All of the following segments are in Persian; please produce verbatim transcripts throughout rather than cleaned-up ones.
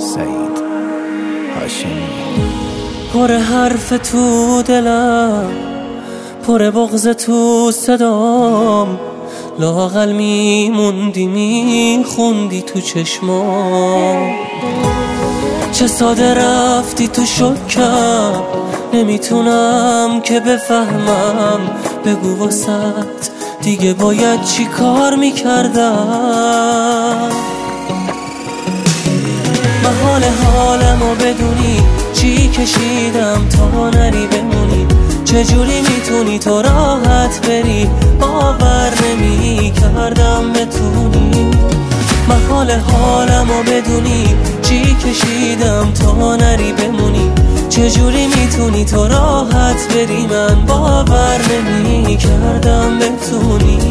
سعید هاشمی. پر حرف تو دلم، پر بغض تو صدام، لااقل میموندی میخوندی تو چشمام. چه ساده رفتی تو شکم، نمیتونم که بفهمم. بگو واسط دیگه باید چی کار میکردم. محال حالمو بدونی چی کشیدم تا نری بمونی. چجوری میتونی تو راحت بری، باور نمی کردم بتونی. محال حالمو بدونی چی کشیدم تا نری بمونی. چجوری میتونی تو راحت بری، من باور نمی کردم بتونی.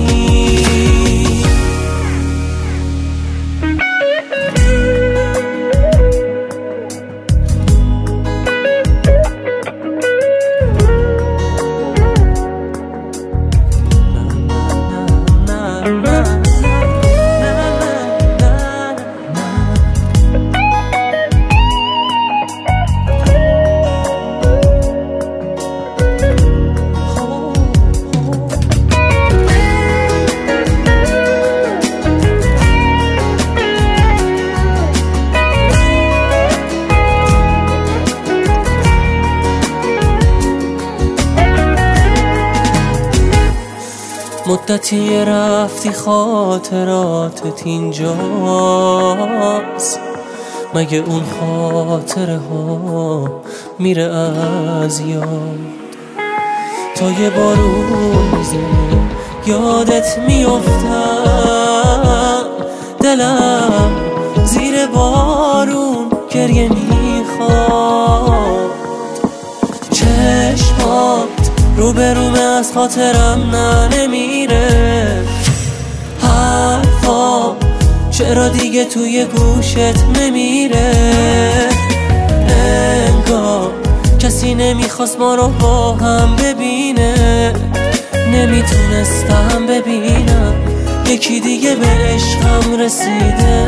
مدتی رفتی خاطراتت اینجاست، مگه اون خاطره ها میره از یاد؟ تا یه بارون میزنه یادت میافتم، دلم زیر بارون گریه میخواد. چشمات رو به رومه از خاطرم نه نمیره. حرفا چرا دیگه توی گوشت نمیره؟ انگار کسی نمیخواست ما رو با هم ببینه. نمیتونستم ببینم یکی دیگه به عشقم رسیده.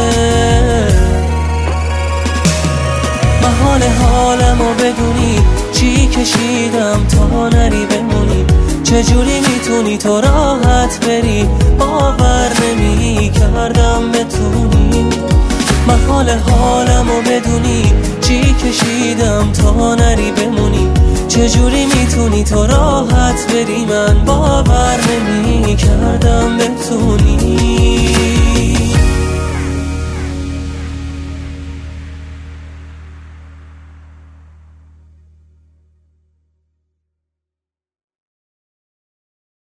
محال حالمو بدونی چی کشیدم تا نری بمونی. چجوری میتونی تو راحت بری، باور نمی کردم بتونی. محال حالمو بدونی چی کشیدم تا نری بمونی. چجوری میتونی تو راحت بری، من باور نمی کردم بتونی.